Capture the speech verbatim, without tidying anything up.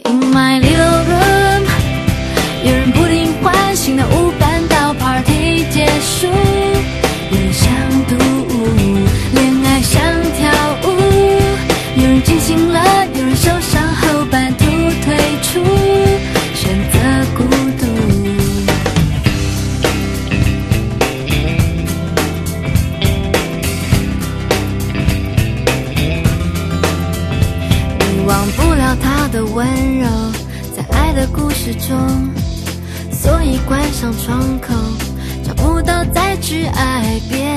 In my little room， 有人不停唤醒的舞伴到 party 结束，有人想独舞，恋爱像跳舞，有人惊醒了，有人受伤后半途退出，选择孤独。你忘不了他的温柔，在爱的故事中，所以关上窗口，找不到再去爱别